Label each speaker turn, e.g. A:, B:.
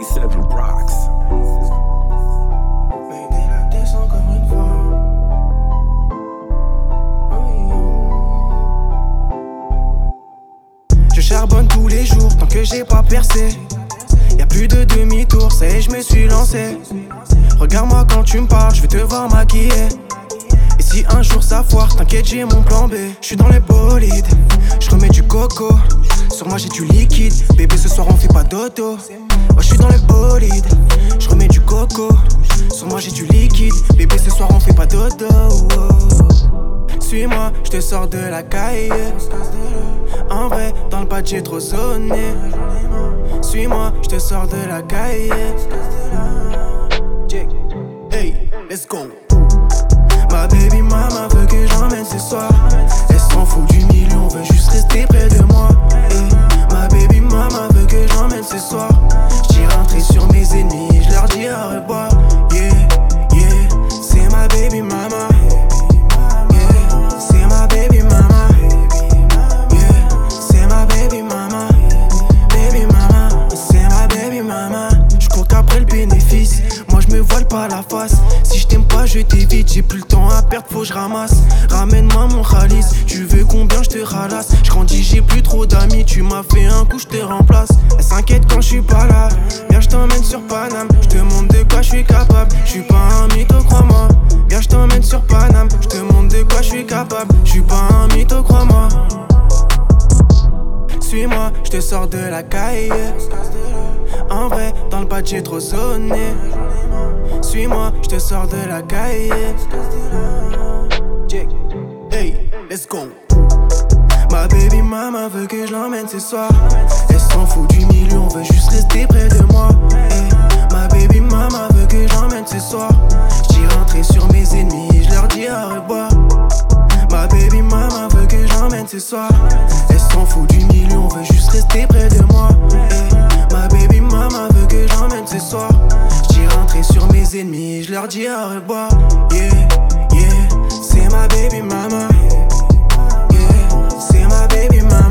A: 97 Rocks.
B: Baby, la descend comme une fois. Je charbonne tous les jours tant que j'ai pas percé. Y'a plus de demi-tour, ça y est, je me suis lancé. Regarde-moi quand tu me parles, je vais te voir maquiller. Et si un jour ça foire, t'inquiète, j'ai mon plan B. J'suis dans les bolides, j'remets du coco. Sur moi j'ai du liquide, bébé ce soir on fait pas d'auto. Oh, j'suis dans les bolides, j'remets du coco. Sur moi j'ai du liquide, bébé ce soir on fait pas d'auto. Suis-moi, j'te sors de la caille. En vrai, dans le bas j'ai trop sonné. Suis-moi, j'te sors de la caille. Hey, let's go. Ma baby mama veut que j'emmène ce soir. Elle s'en fout du million, veut juste rester près de moi. Hey, ma baby mama veut que j'emmène ce soir. J'tire rentrer sur mes ennemis, j'leur dis à revoir. Yeah, yeah, c'est ma baby mama. Yeah, c'est ma baby mama. Yeah, c'est ma baby mama. Baby mama, c'est ma baby mama. J'cours qu'après le bénéfice, moi j'me voile pas la face. Si je t'aime pas je t'évite, j'ai plus le temps à perdre, faut que je ramasse. Ramène-moi mon khalis, tu veux combien je te ralasse. J'grandis, j'ai plus trop d'amis, tu m'as fait un coup, je te remplace. Elle s'inquiète quand je suis pas là, viens je t'emmène sur Paname. Je te montre de quoi je suis capable, je suis pas un mytho, crois-moi. Viens je t'emmène sur Paname, je te montre de quoi je suis capable, je suis pas un mytho, crois-moi. Suis-moi, je te sors de la caille. En vrai, dans le bas j'ai trop sonné. Suis-moi, je te sors de la caille. Hey, let's go. Ma baby mama veut que je l'emmène ce soir. Elle s'en fout du million, veut juste rester près de moi. Hey, ma baby mama veut que j'emmène ce soir. J'tire rentrer sur mes ennemis, je leur dis à revoir. Ma baby mama veut que j'emmène ce soir. Elle s'en fout du million, veut juste rester près de moi. Hey, ma baby mama veut que j'emmène ce soir. J'tire rentrer sur mes ennemis, je leur dis à revoir. Yeah, yeah, c'est ma baby mama. Yeah, c'est ma baby mama.